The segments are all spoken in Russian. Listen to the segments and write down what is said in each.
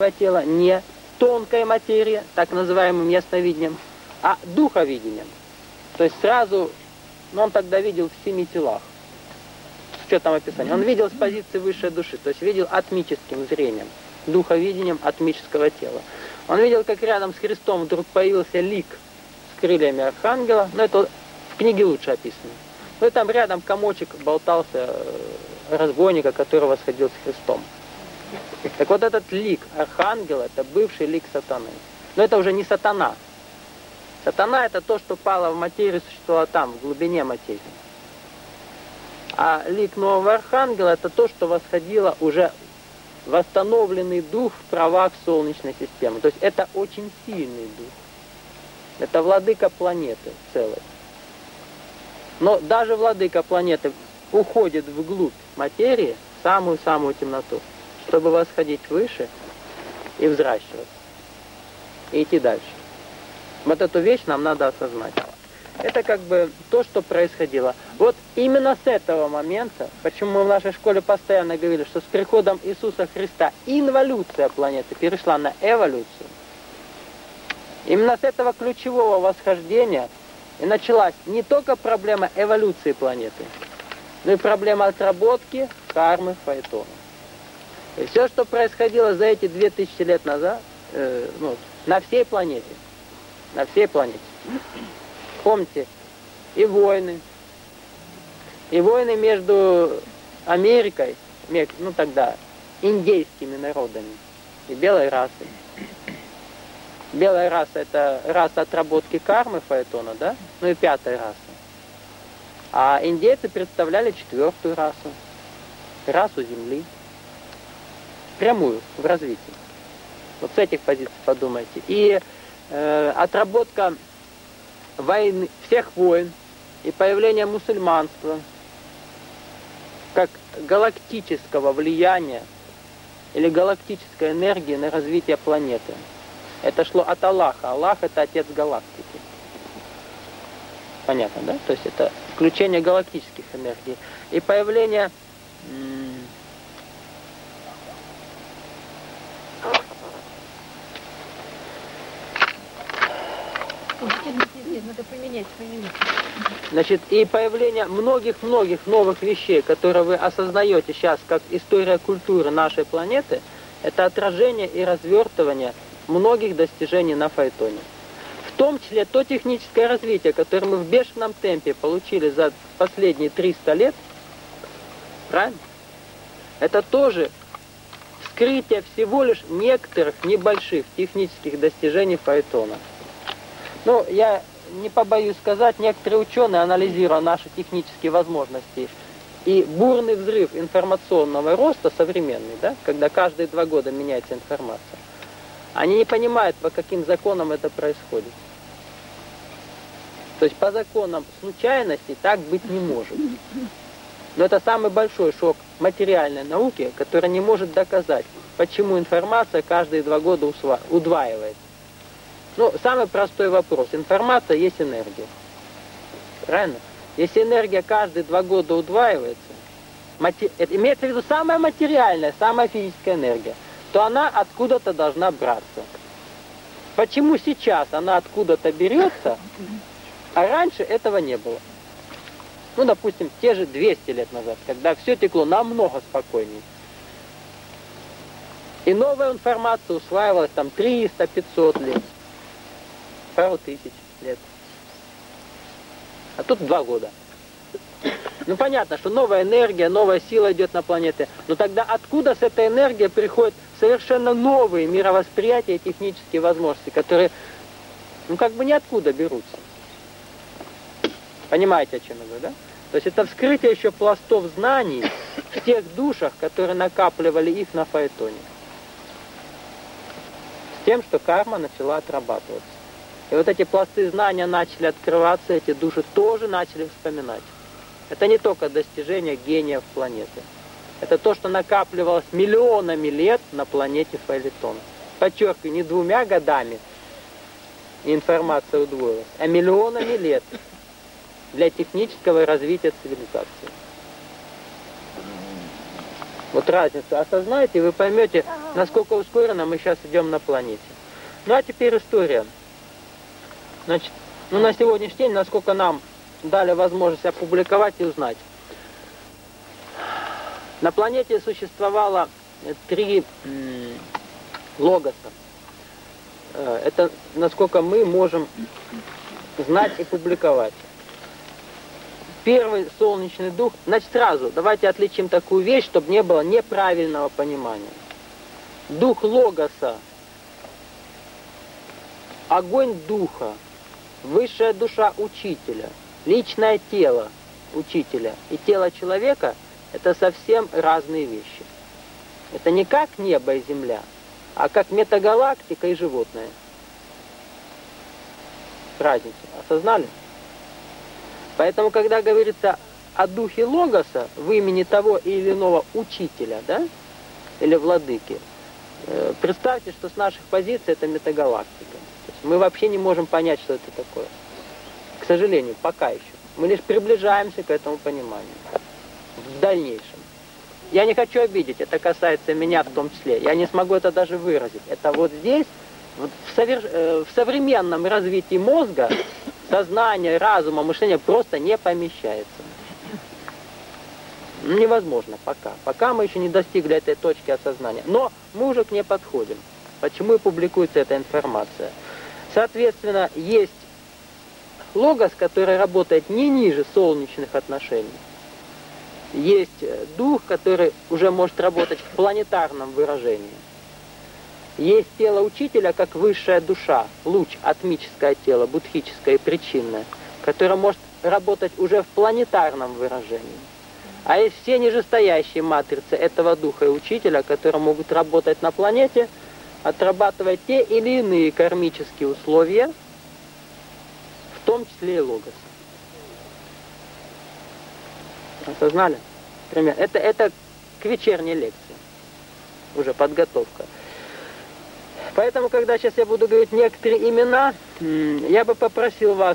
технического тела, не тонкой материи, так называемым ясновидением, а духовидением. То есть сразу, он тогда видел в 7 телах, с учетом описания. Он видел с позиции высшей души, то есть видел атмическим зрением, духовидением атмического тела. Он видел, как рядом с Христом вдруг появился лик с крыльями архангела, но это в книге лучше описано. Ну и там рядом комочек болтался разбойника, который восходил с Христом. Так вот этот лик архангела, это бывший лик сатаны. Но это уже не сатана. Сатана это то, что пало в материю, существовало там, в глубине материи. А лик нового архангела это то, что восходило уже восстановленный дух в правах Солнечной системы. То есть это очень сильный дух. Это владыка планеты целой. Но даже владыка планеты уходит вглубь материи, в самую-самую темноту, чтобы восходить выше и взращиваться, и идти дальше. Вот эту вещь нам надо осознать. Это как бы то, что происходило. Вот именно с этого момента, почему мы в нашей школе постоянно говорили, что с приходом Иисуса Христа инволюция планеты перешла на эволюцию. Именно с этого ключевого восхождения и началась не только проблема эволюции планеты, но и проблема отработки кармы Фаэтона. И все, что происходило за эти 2000 лет назад, на всей планете, помните, и войны между Америкой, тогда, индейскими народами и белой расой. Белая раса это раса отработки кармы Фаэтона, да? Ну и 5-я раса. А индейцы представляли 4-ю расу. Расу Земли. Прямую в развитии. Вот с этих позиций подумайте. И отработка войны, всех войн и появление мусульманства как галактического влияния или галактической энергии на развитие планеты. Это шло от Аллаха. Аллах это отец галактики. Понятно, да? То есть это включение галактических энергий. И появление надо поменять. Значит, и появление многих-многих новых вещей, которые вы осознаете сейчас как история культуры нашей планеты, это отражение и развертывание многих достижений на Фаэтоне. В том числе то техническое развитие, которое мы в бешеном темпе получили за последние 300 лет, правильно? Это тоже вскрытие всего лишь некоторых небольших технических достижений Фаэтона. Ну, я не побоюсь сказать, некоторые ученые, анализируя наши технические возможности и бурный взрыв информационного роста современный, да, когда каждые 2 года меняется информация, они не понимают, по каким законам это происходит. То есть по законам случайностей так быть не может. Но это самый большой шок материальной науки, которая не может доказать, почему информация каждые 2 года удваивается. Ну, самый простой вопрос. Информация есть энергия. Правильно? Если энергия каждые 2 года удваивается, это имеется в виду самая материальная, самая физическая энергия, то она откуда-то должна браться. Почему сейчас она откуда-то берется, а раньше этого не было? Ну, допустим, те же 200 лет назад, когда все текло намного спокойнее. И новая информация усваивалась там 300-500 лет. Пару тысяч лет. А тут 2 года. Ну, понятно, что новая энергия, новая сила идет на планеты. Но тогда откуда с этой энергией приходят совершенно новые мировосприятия и технические возможности, которые, как бы ниоткуда берутся? Понимаете, о чем я говорю, да? То есть это вскрытие еще пластов знаний в тех душах, которые накапливали их на Фаэтоне. С тем, что карма начала отрабатываться. И вот эти пласты знания начали открываться, эти души тоже начали вспоминать. Это не только достижение гениев планеты. Это то, что накапливалось миллионами лет на планете Фаэтон. Подчеркиваю, не 2 годами информация удвоилась, а миллионами лет для технического развития цивилизации. Вот разницу осознаете, и вы поймете, насколько ускоренно мы сейчас идем на планете. Ну а теперь история. Значит, на сегодняшний день, насколько нам дали возможность опубликовать и узнать. На планете существовало 3 логоса. Это насколько мы можем знать и публиковать. Первый солнечный дух, значит сразу, давайте отличим такую вещь, чтобы не было неправильного понимания. Дух логоса, огонь духа, высшая душа учителя, личное тело учителя и тело человека – это совсем разные вещи. Это не как небо и земля, а как метагалактика и животное. Разницу осознали? Поэтому, когда говорится о духе логоса в имени того или иного учителя, да, или владыки, представьте, что с наших позиций это метагалактика. То есть мы вообще не можем понять, что это такое. К сожалению, пока еще. Мы лишь приближаемся к этому пониманию. В дальнейшем. Я не хочу обидеть, это касается меня в том числе. Я не смогу это даже выразить. Это вот здесь, вот в современном развитии мозга, сознания, разума, мышления просто не помещается. Невозможно пока. Пока мы еще не достигли этой точки осознания. Но мы уже к ней подходим. Почему и публикуется эта информация. Соответственно, есть логос, который работает не ниже солнечных отношений. Есть дух, который уже может работать в планетарном выражении. Есть тело учителя как высшая душа, луч, атмическое тело, будхическое и причинное, которое может работать уже в планетарном выражении. А есть все нижестоящие матрицы этого духа и учителя, которые могут работать на планете, отрабатывая те или иные кармические условия, в том числе и логос. Осознали? Например, это к вечерней лекции. Уже подготовка. Поэтому, когда сейчас я буду говорить некоторые имена, я бы попросил вас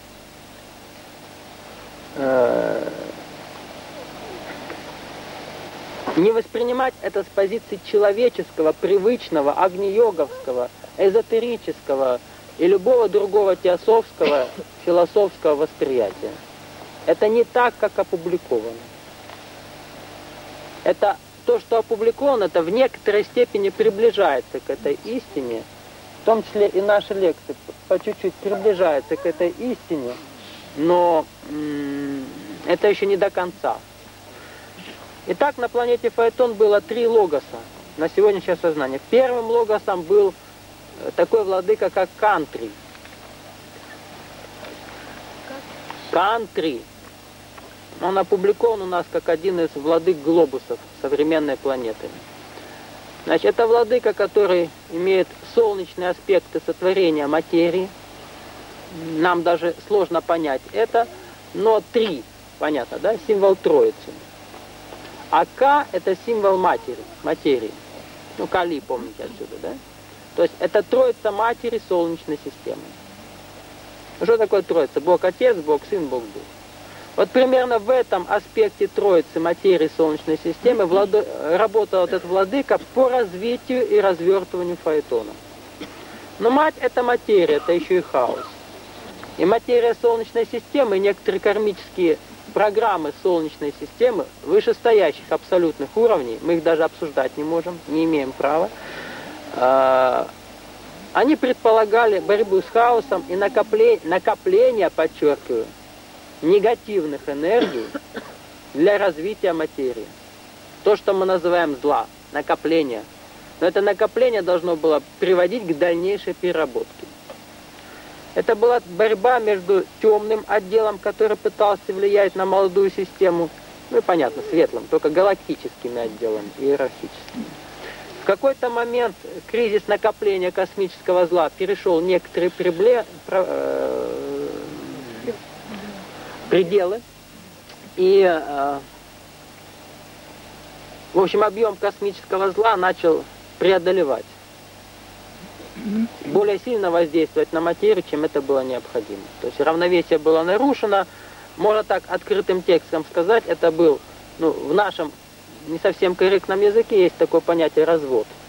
не воспринимать это с позиции человеческого, привычного, агни-йоговского, эзотерического и любого другого теософского, философского восприятия. Это не так, как опубликовано. Это то, что опубликовано, это в некоторой степени приближается к этой истине, в том числе и наши лекции по чуть-чуть приближаются к этой истине, но это еще не до конца. Итак, на планете Фаэтон было 3 логоса на сегодняшнее сознание. Первым логосом был такой владыка, как Кантри. Кантри. Он опубликован у нас как один из владык глобусов современной планеты. Значит, это владыка, который имеет солнечные аспекты сотворения материи. Нам даже сложно понять это, но 3, понятно, да? Символ Троицы. А К – это символ материи. Ну, Кали, помните отсюда, да? То есть это Троица матери Солнечной системы. Что такое Троица? Бог Отец, Бог Сын, Бог Дух. Вот примерно в этом аспекте Троицы материи Солнечной системы работал этот владыка по развитию и развертыванию Фаэтона. Но мать – это материя, это еще и хаос. И материя Солнечной системы, и некоторые кармические программы Солнечной системы, вышестоящих абсолютных уровней, мы их даже обсуждать не можем, не имеем права, они предполагали борьбу с хаосом и накопление, подчеркиваю, негативных энергий для развития материи. То, что мы называем зла, накопление. Но это накопление должно было приводить к дальнейшей переработке. Это была борьба между темным отделом, который пытался влиять на молодую систему, ну и понятно, светлым, только галактическими отделами, иерархическими. В какой-то момент кризис накопления космического зла перешел некоторые пределы, и, в общем, объем космического зла начал преодолевать, более сильно воздействовать на материю, чем это было необходимо. То есть равновесие было нарушено, можно так открытым текстом сказать, это был, ну, в нашем не совсем корректном языке есть такое понятие развод.